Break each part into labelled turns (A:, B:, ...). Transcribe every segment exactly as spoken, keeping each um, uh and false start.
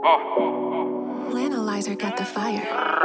A: Analyzer got the fire.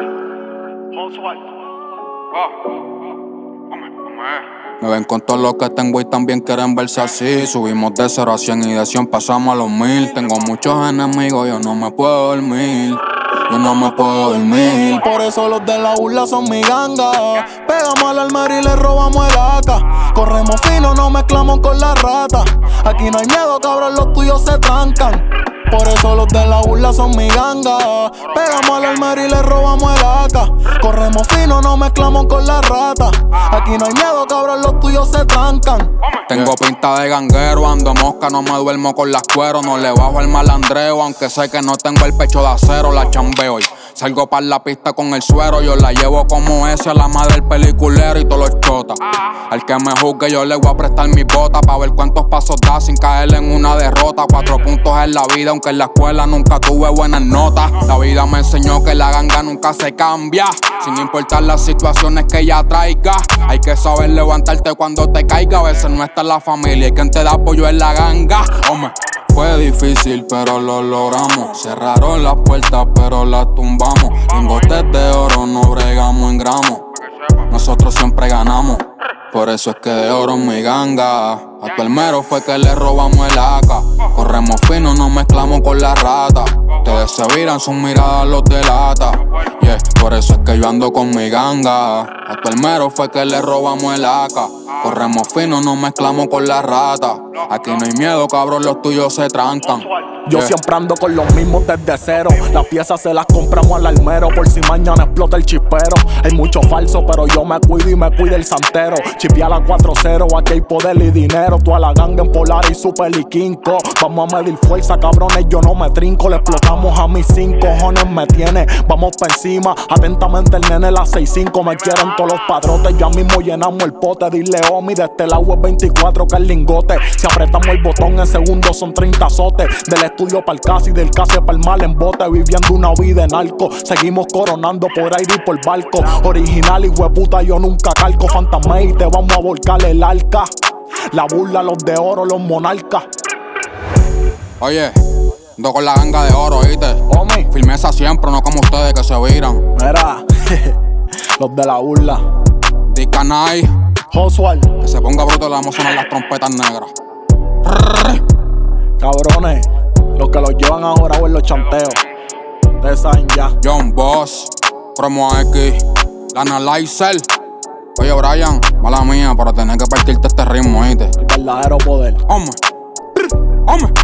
B: Me ven con todo lo que tengo y también quieren verse así. Subimos de cero a cien y de cien pasamos a los mil. Tengo muchos enemigos, yo no me puedo dormir. Yo no me puedo dormir.
C: Por eso los de la burla son mi ganga. Pegamos al almer y le robamos el A K. Corremos fino, no mezclamos con la rata. Aquí no hay miedo, cabrón, los tuyos se trancan. Por eso los de la burla son mi ganga. Pegamos al almer y le robamos el A K. Corremos fino, no mezclamos con la rata. Aquí no hay miedo, cabrón, los tuyos se trancan.
B: Tengo pinta de ganguero, ando mosca, no me duermo con las cueros. No le bajo el malandreo, aunque sé que no tengo el pecho de acero. La chambeo y salgo para la pista con el suero. Yo la llevo como ese a la madre del peliculero y todos los chotas. Al que me juzgue yo le voy a prestar mis botas pa' ver cuántos pasos da sin caer en una derrota. Cuatro puntos en la vida, aunque en la escuela nunca tuve buenas notas. La vida me enseñó que la ganga nunca se cambia, sin importar las situaciones que ella traiga. Hay que saber levantarte cuando te caiga. A veces no está la familia y quien te da apoyo es la ganga. Hombre, fue difícil, pero lo logramos. Cerraron las puertas, pero las tumbamos. Lingotes de oro, no bregamos en gramos. Nosotros siempre ganamos. Por eso es que de oro en mi ganga. A tu almero fue que le robamos el A K. Corremos fino, no mezclamos con la rata. Ustedes se viran, sus miradas los delata. Yeah, por eso es que yo ando con mi ganga. A tu almero fue que le robamos el A K. Corremos fino, no mezclamos con la rata. Aquí no hay miedo, cabrón, los tuyos se trancan.
C: Yo yeah. siempre ando con los mismos desde cero. Las piezas se las compramos al almero por si mañana explota el chispero. Hay mucho falso, pero yo me cuido y me cuida el santero. Chipea la cuatro cero, aquí hay poder y dinero. Toda la ganga en Polar y Super y Quinco. Vamos a medir fuerza, cabrones, yo no me trinco. Le explotamos a mis cinco, cojones me tiene. Vamos pa' encima, atentamente el nene la seis cinco. Me quieren todos los padrotes, ya mismo llenamos el pote. Dile Omi, de este lado es veinticuatro que el lingote. Si apretamos el botón en segundos son treinta azotes. Del estudio pa'l casi, del casi pa'l mal en bote. Viviendo una vida en arco, seguimos coronando por aire y por barco. Original y hueputa, yo nunca calco. Fantasma y te vamos a volcar el arca. La burla, los de oro, los monarcas.
B: Oye, ando con la ganga de oro, ¿oíste?
C: Omi,
B: Firmeza siempre, no como ustedes que se viran.
C: mira, los de la burla.
B: Dicanay,
C: Oswald,
B: que se ponga bruto, le vamos a sonar las trompetas negras.
C: cabrones, los que los llevan ahora o en los chanteos. Ustedes saben ya.
B: John Boss, Promo X, la Analyzer. Oye, Brian, mala mía para tener que partirte este ritmo, ¿oíste?
C: El verdadero poder.
B: Hombre, hombre.